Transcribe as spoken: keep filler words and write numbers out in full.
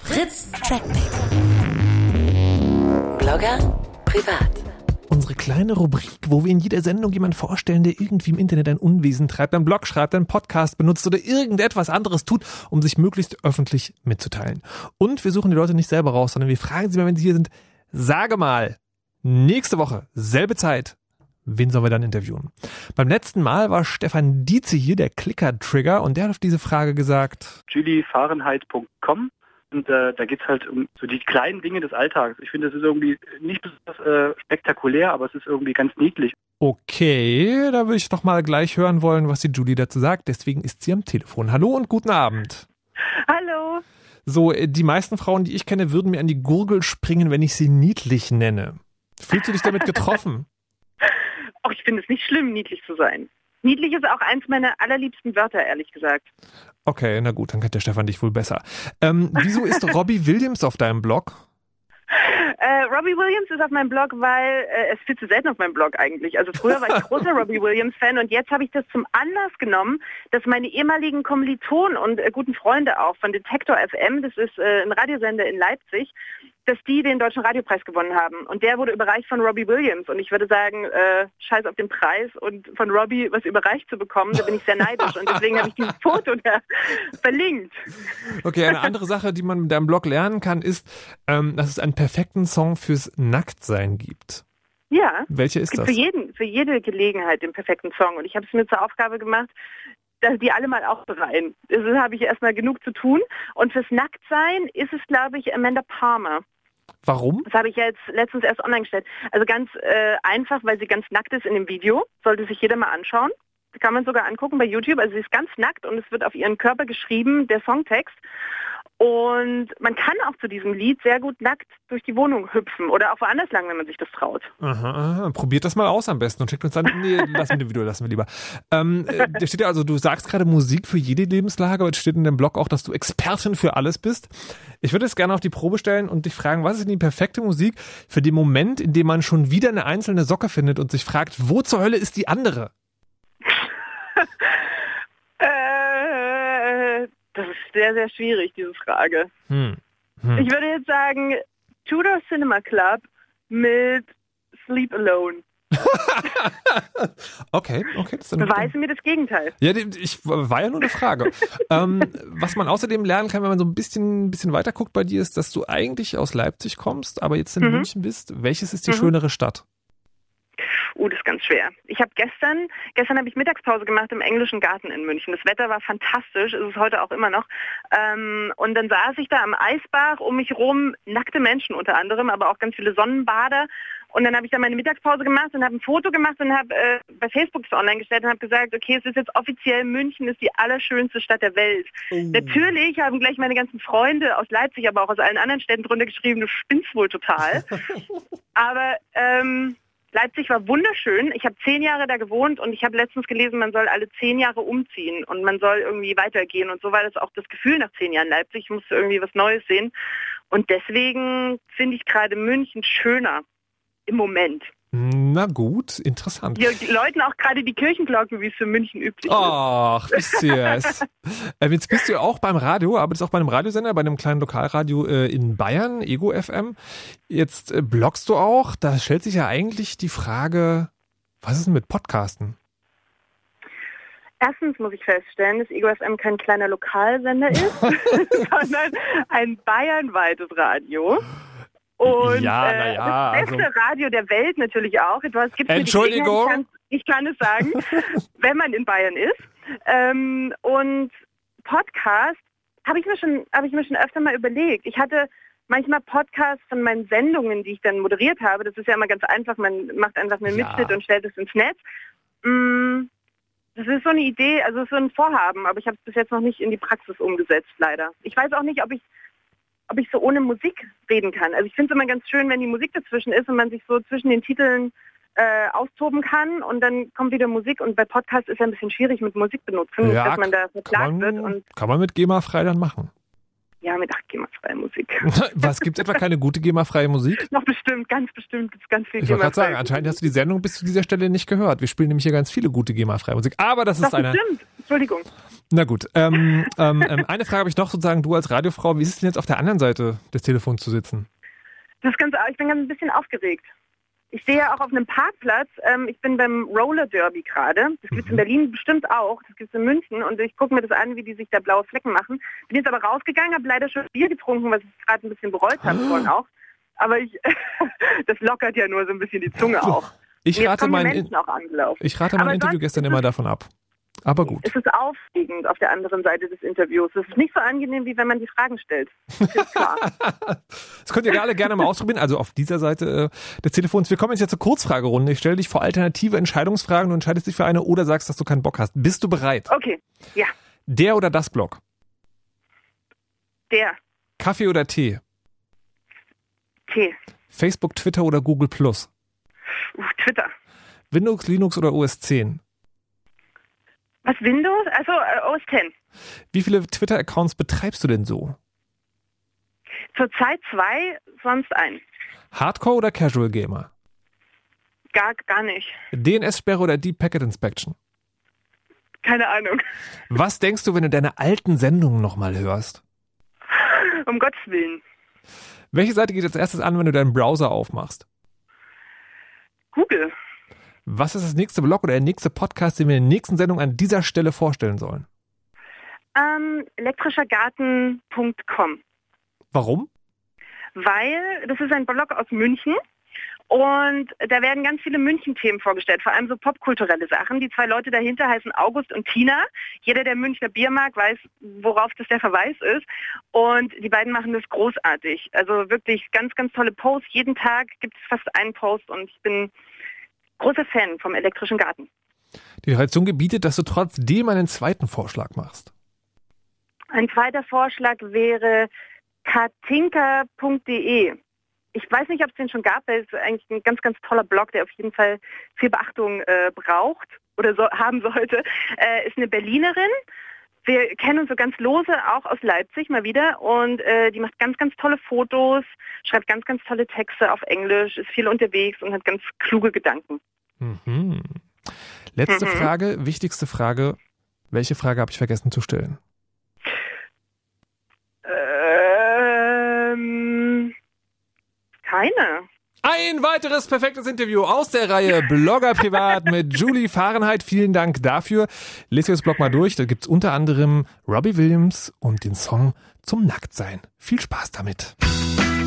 Fritz Trackback. Blogger privat. Unsere kleine Rubrik, wo wir in jeder Sendung jemanden vorstellen, der irgendwie im Internet ein Unwesen treibt, einen Blog schreibt, einen Podcast benutzt oder irgendetwas anderes tut, um sich möglichst öffentlich mitzuteilen. Und wir suchen die Leute nicht selber raus, sondern wir fragen sie mal, wenn sie hier sind, sage mal, nächste Woche, selbe Zeit, wen sollen wir dann interviewen? Beim letzten Mal war Stefan Dietze hier, der Clicker-Trigger, und der hat auf diese Frage gesagt: julie fahrenheit punkt com. Und äh, da geht es halt um so die kleinen Dinge des Alltags. Ich finde, das ist irgendwie nicht besonders äh, spektakulär, aber es ist irgendwie ganz niedlich. Okay, da würde ich doch mal gleich hören wollen, was die Julie dazu sagt. Deswegen ist sie am Telefon. Hallo und guten Abend. Hallo. So, die meisten Frauen, die ich kenne, würden mir an die Gurgel springen, wenn ich sie niedlich nenne. Fühlst du dich damit getroffen? Ach, ich finde es nicht schlimm, niedlich zu sein. Niedlich ist auch eins meiner allerliebsten Wörter, ehrlich gesagt. Okay, na gut, dann kennt der Stefan dich wohl besser. Ähm, wieso ist Robbie Williams auf deinem Blog? Äh, Robbie Williams ist auf meinem Blog, weil äh, es ist viel zu selten auf meinem Blog eigentlich. Also früher war ich großer Robbie Williams-Fan und jetzt habe ich das zum Anlass genommen, dass meine ehemaligen Kommilitonen und äh, guten Freunde auch von Detektor F M, das ist äh, ein Radiosender in Leipzig, dass die den Deutschen Radiopreis gewonnen haben. Und der wurde überreicht von Robbie Williams. Und ich würde sagen, äh, scheiß auf den Preis und von Robbie was überreicht zu bekommen, da bin ich sehr neidisch. Und deswegen habe ich dieses Foto da verlinkt. Okay, eine andere Sache, die man mit deinem Blog lernen kann, ist, ähm, dass es einen perfekten Song fürs Nacktsein gibt. Ja. Welcher ist das? Für jeden, für jede Gelegenheit den perfekten Song. Und ich habe es mir zur Aufgabe gemacht, dass die alle mal aufbereiten. Das habe ich erstmal genug zu tun. Und fürs Nacktsein ist es, glaube ich, Amanda Palmer. Warum? Das habe ich ja jetzt letztens erst online gestellt. Also ganz äh, einfach, weil sie ganz nackt ist in dem Video. Sollte sich jeder mal anschauen. Das kann man sogar angucken bei YouTube. Also sie ist ganz nackt und es wird auf ihren Körper geschrieben, der Songtext. Und man kann auch zu diesem Lied sehr gut nackt durch die Wohnung hüpfen oder auch woanders lang, wenn man sich das traut. Aha, aha. Probiert das mal aus am besten und schickt uns dann, nee, lassen wir das Video, lassen wir lieber. Ähm, äh, da steht ja also, du sagst gerade Musik für jede Lebenslage, aber es steht in dem Blog auch, dass du Expertin für alles bist. Ich würde es gerne auf die Probe stellen und dich fragen, was ist denn die perfekte Musik für den Moment, in dem man schon wieder eine einzelne Socke findet und sich fragt, wo zur Hölle ist die andere? äh, das ist sehr, sehr schwierig, diese Frage. Hm. Hm. Ich würde jetzt sagen, Tudor Cinema Club mit Sleep Alone. okay, okay. Das ist Beweise mir das Gegenteil. Ja, ich war ja nur eine Frage. ähm, was man außerdem lernen kann, wenn man so ein bisschen, ein bisschen weiter guckt bei dir, ist, dass du eigentlich aus Leipzig kommst, aber jetzt in mhm. München bist. Welches ist die mhm. schönere Stadt? Uh, das ist ganz schwer. Ich habe gestern, gestern habe ich Mittagspause gemacht im Englischen Garten in München. Das Wetter war fantastisch, ist es heute auch immer noch. Ähm, und dann saß ich da am Eisbach, um mich rum nackte Menschen unter anderem, aber auch ganz viele Sonnenbader. Und dann habe ich da meine Mittagspause gemacht und habe ein Foto gemacht und habe äh, bei Facebook das online gestellt und habe gesagt, okay, es ist jetzt offiziell, München ist die allerschönste Stadt der Welt. Oh. Natürlich haben gleich meine ganzen Freunde aus Leipzig, aber auch aus allen anderen Städten drunter geschrieben, du spinnst wohl total. aber ähm, Leipzig war wunderschön. Ich habe zehn Jahre da gewohnt und ich habe letztens gelesen, man soll alle zehn Jahre umziehen und man soll irgendwie weitergehen. Und so war das auch das Gefühl nach zehn Jahren Leipzig. Ich musste irgendwie was Neues sehen. Und deswegen finde ich gerade München schöner im Moment. Na gut, interessant. Ja, die läuten auch gerade die Kirchenglocken, wie es für München üblich ist. Ach, wie süß. äh, jetzt bist du ja auch beim Radio, arbeitest auch bei einem Radiosender, bei einem kleinen Lokalradio äh, in Bayern, Ego F M. Jetzt äh, bloggst du auch. Da stellt sich ja eigentlich die Frage, was ist denn mit Podcasten? Erstens muss ich feststellen, dass Ego F M kein kleiner Lokalsender ist, sondern ein bayernweites Radio. Und ja, äh, ja, das beste also, Radio der Welt natürlich auch. Etwas gibt's Entschuldigung. Ich kann, ich kann es sagen, wenn man in Bayern ist. Ähm, und Podcast habe ich mir schon, habe ich mir schon öfter mal überlegt. Ich hatte manchmal Podcasts von meinen Sendungen, die ich dann moderiert habe. Das ist ja immer ganz einfach. Man macht einfach einen Ja. Mitschnitt und stellt es ins Netz. Mm, das ist so eine Idee, also so ein Vorhaben, aber ich habe es bis jetzt noch nicht in die Praxis umgesetzt, leider. Ich weiß auch nicht, ob ich ob ich so ohne Musik reden kann. Also ich finde es immer ganz schön, wenn die Musik dazwischen ist und man sich so zwischen den Titeln äh, austoben kann und dann kommt wieder Musik. Und bei Podcasts ist ja ein bisschen schwierig mit Musik benutzen, ja, dass man da verklagt man, wird. Und kann man mit GEMA frei dann machen. Ja, mit ach, GEMA-freie Musik. Was, gibt's etwa keine gute GEMA-freie Musik? Noch bestimmt, ganz bestimmt gibt's ganz viel Ich wollte gerade sagen, GEMA-freie anscheinend Musik. hast du die Sendung bis zu dieser Stelle nicht gehört. Wir spielen nämlich hier ganz viele gute GEMA-freie Musik. Aber das ist Doch, eine... bestimmt. Entschuldigung. Na gut, ähm, ähm, ähm, eine Frage habe ich noch sozusagen, du als Radiofrau, wie ist es denn jetzt auf der anderen Seite des Telefons zu sitzen? Das ist ganz, ich bin ganz ein bisschen aufgeregt. Ich stehe ja auch auf einem Parkplatz. Ähm, ich bin beim Roller Derby gerade. Das gibt es in Berlin bestimmt auch. Das gibt es in München. Und ich gucke mir das an, wie die sich da blaue Flecken machen. Bin jetzt aber rausgegangen, habe leider schon Bier getrunken, was ich gerade ein bisschen bereut habe vorhin auch. Aber ich, das lockert ja nur so ein bisschen die Zunge auch. Ich Und jetzt rate kommen die mein, Menschen auch angelaufen. ich rate mein Aber Interview sonst gestern ist immer es- davon ab. Aber gut. Es ist aufregend auf der anderen Seite des Interviews. Es ist nicht so angenehm, wie wenn man die Fragen stellt. Das ist klar. Das könnt ihr alle gerne mal ausprobieren, also auf dieser Seite äh, des Telefons. Wir kommen jetzt ja zur Kurzfragerunde. Ich stelle dich vor alternative Entscheidungsfragen. Du entscheidest dich für eine oder sagst, dass du keinen Bock hast. Bist du bereit? Okay, ja, Der oder das Blog? der Kaffee oder Tee? T. Facebook, Twitter oder Google Plus? Uh, Twitter. Windows, Linux oder O S zehn? Was, Windows? Also äh, O S zehn. Wie viele Twitter-Accounts betreibst du denn so? Zurzeit zwei, sonst ein. Hardcore oder Casual Gamer? Gar, gar nicht. D N S-Sperre oder Deep Packet Inspection? Keine Ahnung. Was denkst du, wenn du deine alten Sendungen nochmal hörst? Um Gottes Willen. Welche Seite geht als erstes an, wenn du deinen Browser aufmachst? Google. Was ist das nächste Blog oder der nächste Podcast, den wir in der nächsten Sendung an dieser Stelle vorstellen sollen? Ähm, elektrischergarten punkt com. Warum? Weil das ist ein Blog aus München und da werden ganz viele München-Themen vorgestellt, vor allem so popkulturelle Sachen. Die zwei Leute dahinter heißen August und Tina. Jeder, der Münchner Bier mag, weiß, worauf das der Verweis ist. Und die beiden machen das großartig. Also wirklich ganz, ganz tolle Posts. Jeden Tag gibt es fast einen Post und ich bin großer Fan vom Elektrischen Garten. Die Tradition gebietet, dass du trotzdem einen zweiten Vorschlag machst. Ein zweiter Vorschlag wäre katinka punkt de. Ich weiß nicht, ob es den schon gab, weil es ist eigentlich ein ganz, ganz toller Blog, der auf jeden Fall viel Beachtung äh, braucht oder so, haben sollte. Äh, ist eine Berlinerin. Wir kennen uns so ganz lose, auch aus Leipzig mal wieder. Und äh, die macht ganz, ganz tolle Fotos, schreibt ganz, ganz tolle Texte auf Englisch, ist viel unterwegs und hat ganz kluge Gedanken. Mhm. Letzte Mhm. Frage, wichtigste Frage. Welche Frage habe ich vergessen zu stellen? Ähm, keine. Ein weiteres perfektes Interview aus der Reihe Blogger Privat mit Julie Fahrenheit. Vielen Dank dafür. Lest euch das Blog mal durch. Da gibt's unter anderem Robbie Williams und den Song Zum Nacktsein. Viel Spaß damit.